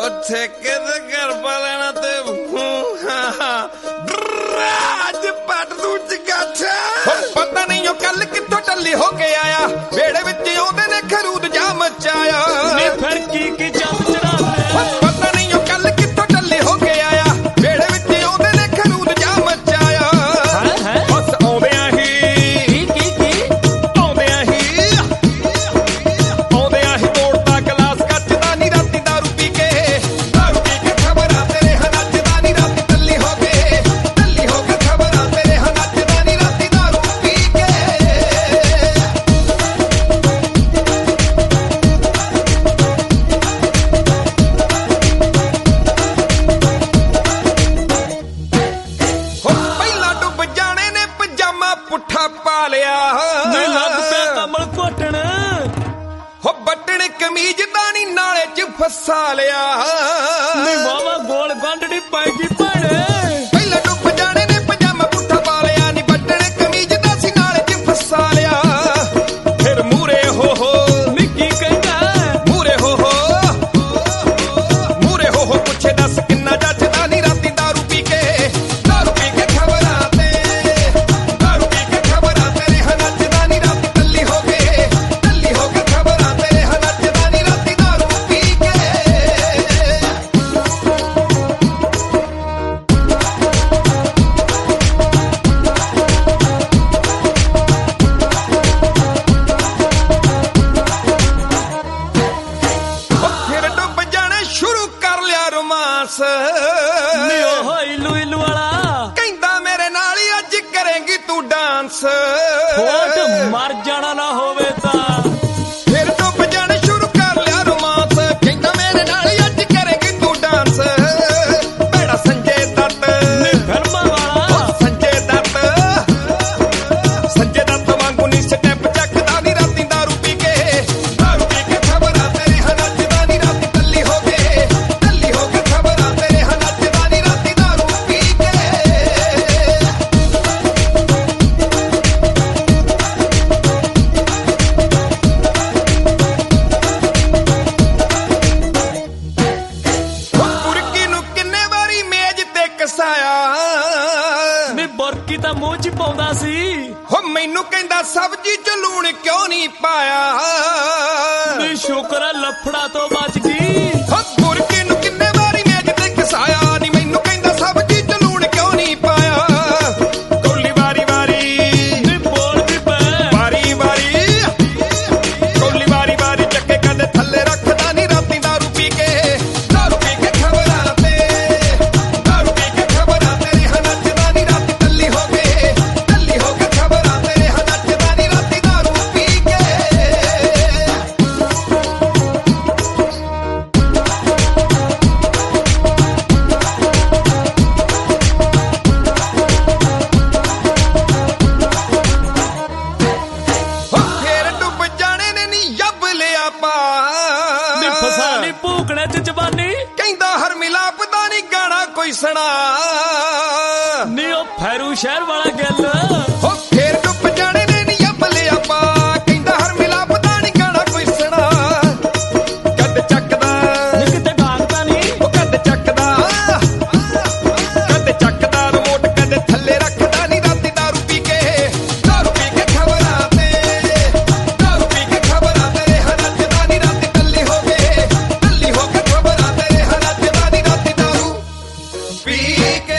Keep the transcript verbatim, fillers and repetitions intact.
ਠੇਕੇ ਤੇ ਘਰ ਪਾ ਲੈਣਾ ਤੇ ਅੱਜ ਪੱਟ ਦੂ ਚਗਾਠਾ ਪਤਾ ਨਹੀਂ ਉਹ ਕੱਲ ਕਿੱਥੋਂ ਟੱਲੀ ਹੋ ਕੇ ਆਇਆ ਵੇੜੇ ਵਿੱਚ ਆਉਂਦੇ ਨੇ ਖਰੂਦ ਜਾ ਮਚਾਇਆ ਨੀ ਫਿਰ ਕੀ ਕੀ ਚੰਦ ਚੜਾ ਪਤਾ ਨਹੀਂ ਉਹ ਕੱਲ ਕਿੱਥੋਂ ਟੱਲੀ ਹੋ ਕੇ ਆਇਆ ਵੇੜੇ ਵਿੱਚ ਆਉਂਦੇ ਨੇ ਖਰੂਦ ਜਾ ਮਚਾਇਆ ਬਸ ਆਉਂਦਿਆਂ ਹੀ ਕੀ ਕੀ ਕੀ ਆਉਂਦਿਆਂ ਹੀ ਆਉਂਦਿਆਂ ਹੀ ਤੋੜਦਾ ਗਲਾਸ ਕੱਚਦਾ ਨੀ ਰਾਤੀ ਦਾਰੂ ਪੀ ਕੇ ਦਾਰੂ ਪੀ ਕੇ ਖਬਰਾਂ ਤੇਰੇ ਨੱਚਦਾ ਨੀ ਰਾਤੀ ਟੱਲੀ ਹੋ ਕੇ ਟੱਲੀ ਹੋ ਕੇ ਖਬਰਾਂ ਤੇਰੇ ਨੱਚਦਾ ਨੀ ਰਾਤੀ ਦਾਰੂ ਪੀ ਕੇ ਪੁੱਠਾ ਪਾ ਲਿਆ ਨੀ ਲੱਗ ਪਿਆ ਕਮਲ ਘੋਟਣ ਹੋ ਬੱਟਣ ਕਮੀਜ਼ ਦਾਣੀ ਨਾਲੇ ਚ ਫਸਾ ਲਿਆ ਨੀ ਵਾਵਾ ਗੋਲ ਗੰਢੜੀ ਪੈ ਗਈ ਭੈਣੇ ਪਹਿਲਾਂ ਡੁੱਬ ਜਾਣੇ ਨੇ ਪਜਾਮਾ ਪੁੱਠਾ ਪਾ ਲਿਆ ਨੀ ਬੱਟਣ ਕਮੀਜ਼ ਦਾ ਸੀ ਨਾਲੇ ਚ ਫਸਾ ਲਿਆ ਫਿਰ ਮੂਰੇ ਹੋ ਹੋ ਨੀ ਕੀ ਕਹਿੰਦਾ ਮੂਰੇ ਹੋ ਹੋ ਮੂਰੇ ਹੋ ਹੋ ਪੁੱਛੇ ਦੱਸ ਕਿੰਨਾ ਜੱਜਦਾ ਨੀ ਰਾਤੀ ਦਾਰੂ ਪੀ ਕੇ ਦਾਰੂ ਪੀ ਕੇ ਖਬਰਾਂ ਤੇ ਦਾਰੂ ਪੀ ਕੇ ਖਬਰਾਂ ਤੇਰੇ ਨੱਚਦਾ ਨੀ ਰਾਤੀ ਟੱਲੀ ਹੋ ਕੇ ਟੱਲੀ ਹੋ ਕੇ ਖਬਰਾਂ ਤੇਰੇ ਨੱਚਦਾ ਨੀ ਰਾਤੀ ਦਾਰੂ ਪੀ ਕੇ ਫਿਰ ਡੁੱਬ ਜਾਣੇ ਸ਼ੁਰੂ ਕਰ ਲਿਆ ਰੋਮਾਂਸ ਨੀ ਉਹ ਇਲੂ ਇਲੂ ਵਾਲਾ ਕਹਿੰਦਾ ਮੇਰੇ ਨਾਲ ਹੀ ਅੱਜ ਕਰੇਂਗੀ ਤੂੰ ਡਾਂਸ ਹੋਟ ਮਰ ਜਾਣਾ ਨਾ ਹੋਵੇ ਤਾਂ ਫਿਰ ਡੁੱਬ ਜਾਣੇ ਸ਼ੁਰੂ ਕਰ ਲਿਆ ਰੋਮਾਂਸ ਕਹਿੰਦਾ ਮੇਰੇ ਨਾਲ ਹੀ ਅੱਜ ਕਰੇਂਗੀ ਤੂੰ ਡਾਂਸ ਬੜਾ ਸੰਜੇ ਦੱਤ ਨੀ ਫਿਲਮਾਂ ਵਾਲਾ ਸੰਜੇ ਦੱਤ ਸੰਜੇ ਦੱਤ ਵਾਂਗੂ ਨੀ ਸਟੈਪ ਚੱਕਦਾ ਨੀ ਰਾਤੀ ਦਾਰੂ ਪੀ ਕੇ ਦਾਰੂ ਪੀ ਕੇ ਖਬਰਾਂ ਤੇਰੇ ਨੱਚਦਾ ਨੀ ਰਾਤੀ ਟੱਲੀ ਹੋ ਕੇ ਟੱਲੀ ਹੋ ਕੇ ਖਬਰਾਂ ਤੇਰੇ ਨੱਚਦਾ ਨੀ ਰਾਤੀ ਦਾਰੂ ਪੀ ਕੇ ਪੁਰਕੀ ਨੂੰ ਕਿੰਨੇ ਵਾਰੀ ਮੇਜ਼ ਤੇ ਕਸਾਇਆ ਨੀ ਬੁਰਕੀ ਤਾਂ ਮੂੰਹ ਚ ਪਾਉਂਦਾ ਸੀ ਹੋ ਮੈਨੂੰ ਕਹਿੰਦਾ ਸਬਜ਼ੀ ਚ ਲੂਣ ਕਿਉਂ ਨਹੀਂ ਪਾਇਆ ਨੀ ਸ਼ੁਕਰ ਆ ਲਫੜਾ ਤੋਂ ਬਚ ਗਈ ਹੋ ਪੁਰਕੀ ਨੂੰ ਕਿੰਨੇ ਵਾਰੀ ਮੇਜ਼ ਤੇ ਕਸਾਇਆ ਨੀ ਮੈਨੂੰ ਕਹਿੰਦਾ ਸਬਜ਼ੀ ਚ ਲੂਣ ਕਿਉਂ ਨਹੀਂ ਪਾਇਆ ਕੌਲੀ ਵਾਰੀ ਵਾਰੀ ਨੀ ਬੋਲ ਵੀ ਪੈ ਵਾਰੀ ਵਾਰੀ ਕੌਲੀ ਵਾਰੀ ਵਾਰੀ ਚੱਕੇ ਕਦੇ ਥੱਲੇ ਰੱਖਦਾ ਨੀ ਰਾਤੀ ਦਾਰੂ ਪੀ ਕੇ ਦਾਰੂ ਪੀ ਕੇ ਖਬਰਾਂ ਤੇ ਦਾਰੂ ਪੀ ਕੇ ਖਬਰਾਂ ਤੇਰੇ ਨੱਚਦਾ ਨੀ ਰਾਤੀ ਟੱਲੀ ਹੋ ਕੇ ਟੱਲੀ ਹੋ ਕੇ ਖਬਰਾਂ ਤੇਰੇ ਨੱਚਦਾ ਨੀ ਰਾਤੀ ਦਾਰੂ ਪੀ ਕੇ ਹੋ ਫੇਰ ਡੁੱਬ ਜਾਣੇ ਨੇ ਨੀ ਯੱਬ ਲਿਆ ਪਾ ਨੀ ਫਸਾ ਨੀ ਭੂਕਣੇ ਚ ਜ਼ਬਾਨੀ ਕਹਿੰਦਾ ਹਰ ਮਿਲਾਪ ਦਾ ਨੀ ਗਾਣਾ ਕੋਈ ਸੁਣਾ ਨੀ ਉਹ ਫੈਰੂ ਸ਼ਹਿਰ ਵਾਲਾ ਗੱਲ ਹੋ ਫੇਰ ਡੁੱਬ ਜਾਣੇ ਨੇ ਨੀ ਯੱਬ ਲਿਆ ਪਾ ਕਹਿੰਦਾ ਹਰ ਮਿਲਾਪ ਦਾ ਨੀ ਗਾਣਾ ਕੋਈ ਸੁਣਾ ਕੱਦ ਚੱਕਦਾ ਨੀ ਕਿਤੇ ਗਾਂਗਦਾ ਨੀ ਉਹ ਕੱਦ ਚੱਕਦਾ ਕੱਦ ਚੱਕਦਾ ਰਿਮੋਟ ਕਦੇ ਥੱਲੇ ਰੱਖਦਾ ਨੀ ਰਾਤੀ ਦਾਰੂ ਪੀ ਕੇ ਦਾਰੂ ਪੀ ਕੇ ਖਬਰਾਂ ਤੇ ਦਾਰੂ ਪੀ ਕੇ ਖਬਰਾਂ ਤੇਰੇ ਨੱਚਦਾ ਨੀ ਰਾਤੀ ਟੱਲੀ ਹੋ ਕੇ ਟੱਲੀ ਹੋ ਕੇ ਖਬਰਾਂ ਤੇਰੇ ਨੱਚਦਾ ਨੀ ਰਾਤੀ ਦਾਰੂ ਪੀ ਕੇ